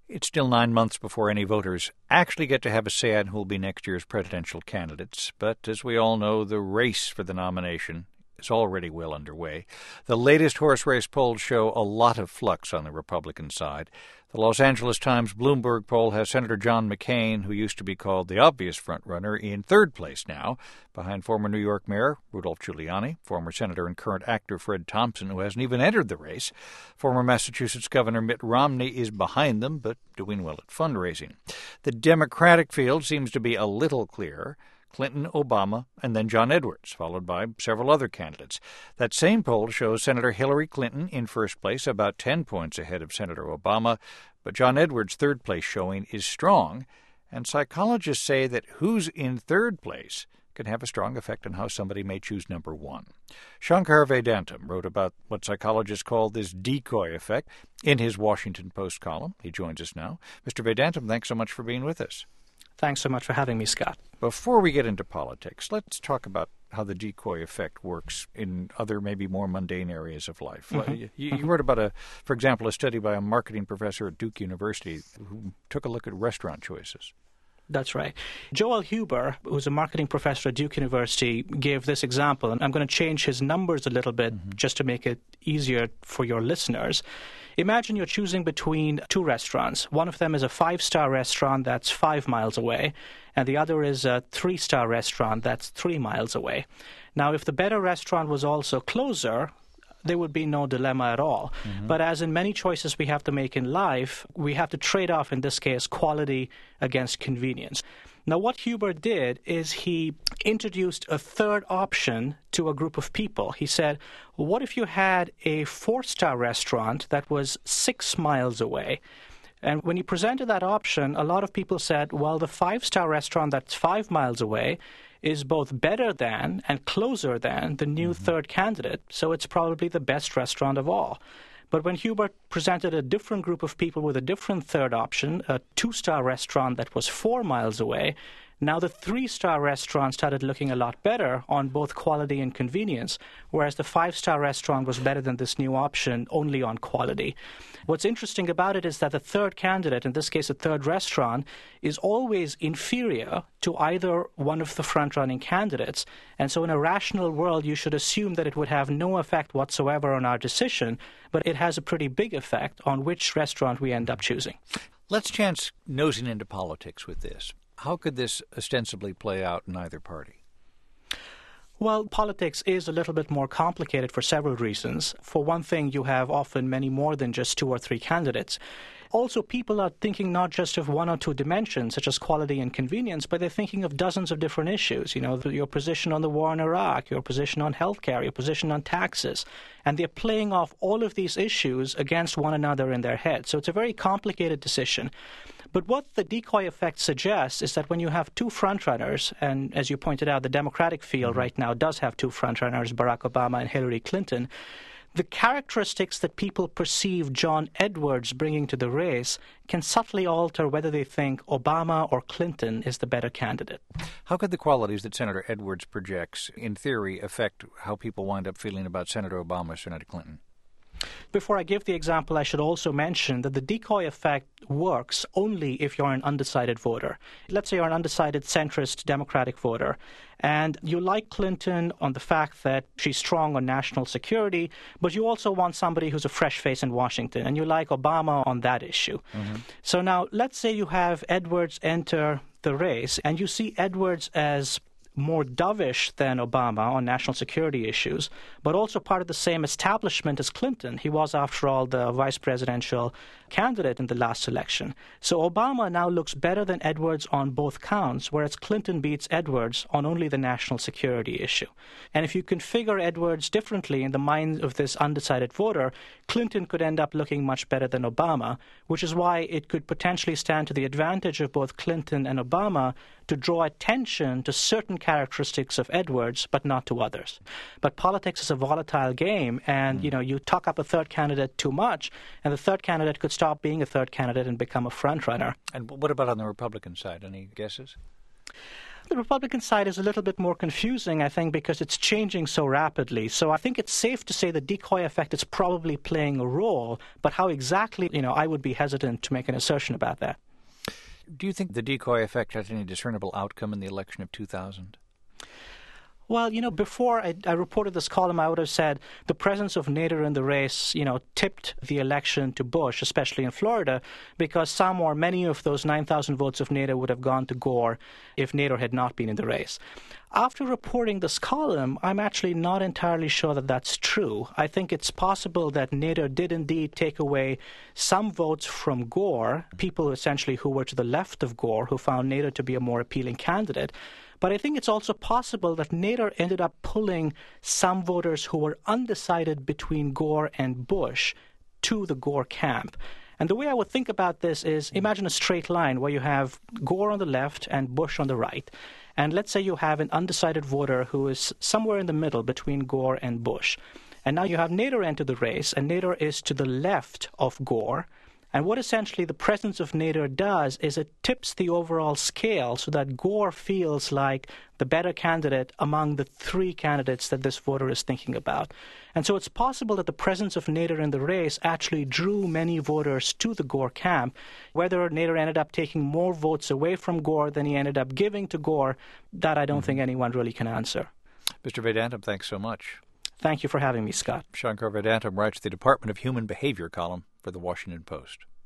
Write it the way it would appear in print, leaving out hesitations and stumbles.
It's still 9 months before any voters actually get to have a say on who will be next year's presidential candidates. But as we all know, the race for the nomination is already well underway. The latest horse race polls show a lot of flux on the Republican side. The Los Angeles Times Bloomberg poll has Senator John McCain, who used to be called the obvious frontrunner, in third place now, behind former New York Mayor Rudolph Giuliani, former Senator and current actor Fred Thompson, who hasn't even entered the race. Former Massachusetts Governor Mitt Romney is behind them, but doing well at fundraising. The Democratic field seems to be a little clearer. Clinton, Obama, and then John Edwards, followed by several other candidates. That same poll shows Senator Hillary Clinton in first place, about 10 points ahead of Senator Obama, but John Edwards' third place showing is strong, and psychologists say that who's in third place can have a strong effect on how somebody may choose number one. Shankar Vedantam wrote about what psychologists call this decoy effect in his Washington Post column. He joins us now. Mr. Vedantam, thanks so much for being with us. Thanks so much for having me, Scott. Before we get into politics, let's talk about how the decoy effect works in other, maybe more mundane areas of life. You wrote about, for example, a study by a marketing professor at Duke University who took a look at restaurant choices. That's right. Joel Huber, who's a marketing professor at Duke University, gave this example, and I'm going to change his numbers a little bit just to make it easier for your listeners. Imagine you're choosing between two restaurants. One of them is a 5-star restaurant that's 5 miles away, and the other is a 3-star restaurant that's 3 miles away. Now, if the better restaurant was also closer, there would be no dilemma at all. But as in many choices we have to make in life, we have to trade off, in this case, quality against convenience. Now, what Huber did is he introduced a third option to a group of people. He said, what if you had a 4-star restaurant that was 6 miles away? And when he presented that option, a lot of people said, well, the 5-star restaurant that's 5 miles away is both better than and closer than the new third candidate, so it's probably the best restaurant of all. But when Huber presented a different group of people with a different third option, a 2-star restaurant that was 4 miles away, now the 3-star restaurant started looking a lot better on both quality and convenience, whereas the 5-star restaurant was better than this new option only on quality. What's interesting about it is that the third candidate, in this case a third restaurant, is always inferior to either one of the front-running candidates. And so in a rational world, you should assume that it would have no effect whatsoever on our decision, but it has a pretty big effect on which restaurant we end up choosing. Let's chance nosing into politics with this. How could this ostensibly play out in either party? Well, politics is a little bit more complicated for several reasons. For one thing, you have often many more than just 2 or 3 candidates. Also, people are thinking not just of 1 or 2 dimensions, such as quality and convenience, but they're thinking of dozens of different issues. You know, your position on the war in Iraq, your position on healthcare, your position on taxes. And they're playing off all of these issues against one another in their head. So it's a very complicated decision. But what the decoy effect suggests is that when you have 2 frontrunners, and as you pointed out, the Democratic field right now does have 2 frontrunners, Barack Obama and Hillary Clinton, the characteristics that people perceive John Edwards bringing to the race can subtly alter whether they think Obama or Clinton is the better candidate. How could the qualities that Senator Edwards projects, in theory, affect how people wind up feeling about Senator Obama or Senator Clinton? Before I give the example, I should also mention that the decoy effect works only if you're an undecided voter. Let's say you're an undecided centrist Democratic voter, and you like Clinton on the fact that she's strong on national security, but you also want somebody who's a fresh face in Washington, and you like Obama on that issue. So now, let's say you have Edwards enter the race, and you see Edwards as more dovish than Obama on national security issues, but also part of the same establishment as Clinton. He was, after all, the vice presidential candidate in the last election. So Obama now looks better than Edwards on both counts, whereas Clinton beats Edwards on only the national security issue. And if you configure Edwards differently in the mind of this undecided voter, Clinton could end up looking much better than Obama, which is why it could potentially stand to the advantage of both Clinton and Obama to draw attention to certain characteristics of Edwards, but not to others. But politics is a volatile game, and you talk up a third candidate too much, and the third candidate could stop being a third candidate and become a front runner. And what about on the Republican side? Any guesses? The Republican side is a little bit more confusing, I think, because it's changing so rapidly. So I think it's safe to say the decoy effect is probably playing a role, but how exactly, I would be hesitant to make an assertion about that. Do you think the decoy effect had any discernible outcome in the election of 2000? Well, before I reported this column, I would have said the presence of Nader in the race, tipped the election to Bush, especially in Florida, because some or many of those 9,000 votes of Nader would have gone to Gore if Nader had not been in the race. After reporting this column, I'm actually not entirely sure that that's true. I think it's possible that Nader did indeed take away some votes from Gore, people essentially who were to the left of Gore, who found Nader to be a more appealing candidate. But I think it's also possible that Nader ended up pulling some voters who were undecided between Gore and Bush to the Gore camp. And the way I would think about this is, imagine a straight line where you have Gore on the left and Bush on the right. And let's say you have an undecided voter who is somewhere in the middle between Gore and Bush. And now you have Nader enter the race, and Nader is to the left of Gore. And what essentially the presence of Nader does is it tips the overall scale so that Gore feels like the better candidate among the three candidates that this voter is thinking about. And so it's possible that the presence of Nader in the race actually drew many voters to the Gore camp. Whether Nader ended up taking more votes away from Gore than he ended up giving to Gore, that I don't think anyone really can answer. Mr. Vedantam, thanks so much. Thank you for having me, Scott. Shankar Vedantam writes the Department of Human Behavior column for The Washington Post.